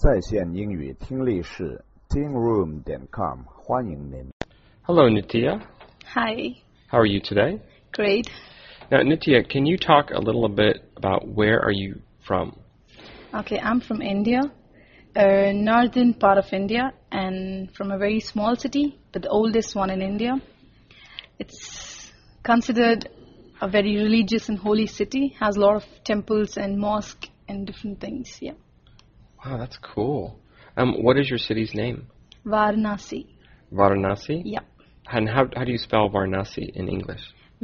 在线英语听力室 tingroom.com 欢迎您。 Hello, Nitya. Hi. How are you today? Great. Now, Nitya, can you talk a little bit about where are you from? Okay, I'm from India, northern part of India, and from a very small city, but the oldest one in India. It's considered a very religious and holy city, has a lot of temples and mosques and different things, yeah. Wow, that's cool. What is your city's name? Varanasi. Varanasi? Yeah. And how do you spell Varanasi in English?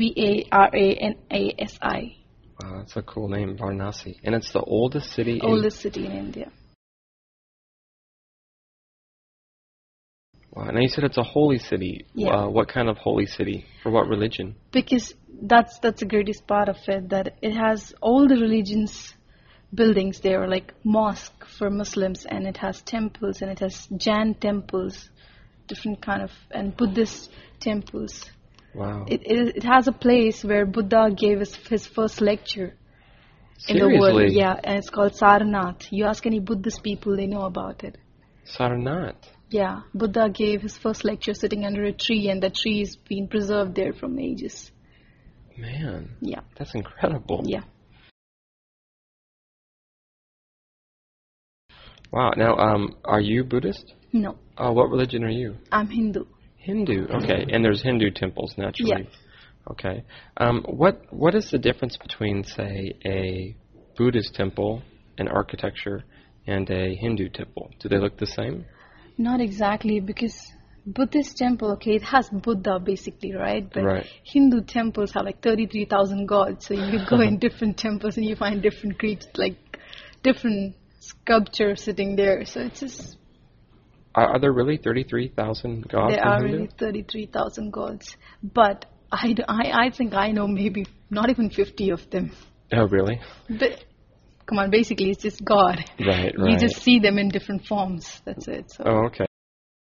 Varanasi. Wow, that's a cool name, Varanasi. And it's the oldest city Oldest city in India. Wow, now you said it's a holy city. Yeah. What kind of holy city? For what religion? Because that's the greatest part of it, that it has all the religions buildings there, like mosque for Muslims, and it has temples, and it has Jain temples, different kind of, and Buddhist temples. Wow. It has a place where Buddha gave his first lecture in the Seriously? world. Yeah, and it's called Sarnath. You ask any Buddhist people, they know about it. Sarnath? Yeah, Buddha gave his first lecture sitting under a tree, and the tree is being preserved there from ages. Man. Yeah. That's incredible. Yeah. Wow. Now, are you Buddhist? No, What religion are you? I'm Hindu. Hindu. Okay. And there's Hindu temples, naturally. Yeah. Okay. What is the difference between, say, a Buddhist temple and architecture and a Hindu temple? Do they look the same? Not exactly, because Buddhist temple, okay, it has Buddha basically, right? But Right. Hindu temples have like 33,000 gods. So you go in different temples and you find different creeds, like different sculptures sitting there. So it's just... Are there really 33,000 gods There in are Hindu? really 33,000 gods. But I think I know maybe not even 50 of them. Oh, really? But come on, basically it's just God. Right, You right. just see them in different forms. That's it. So. Oh, okay.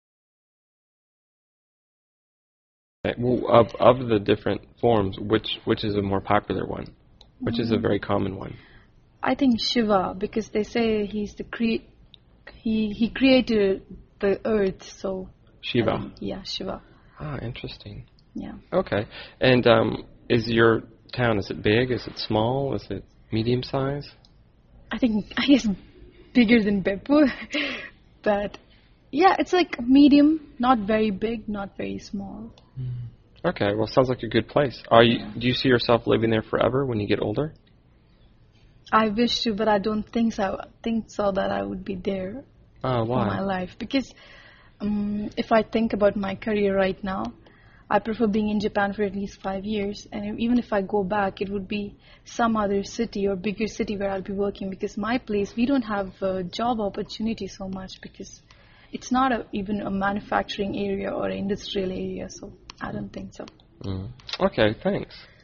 Well, of the different forms, which is a more popular one? Which is a very common one? I think Shiva, because they say he's the he created the earth, so... Shiva. Yeah, Shiva. Ah, interesting. Yeah. Okay. And is your town, is it big? Is it small? Is it medium size? I guess bigger than Bepur. But yeah, it's like medium, not very big, not very small. Okay, well, sounds like a good place. Do you see yourself living there forever when you get older? I wish to, but I don't think so. That I would be there Oh, for my why? life. Because if I think about my career right now, I prefer being in Japan for at least 5 years. And even if I go back, it would be some other city or bigger city where I'll be working. Because my place, we don't have job opportunity so much, because it's not even a manufacturing area or an industrial area. So I don't think so. Okay, thanks.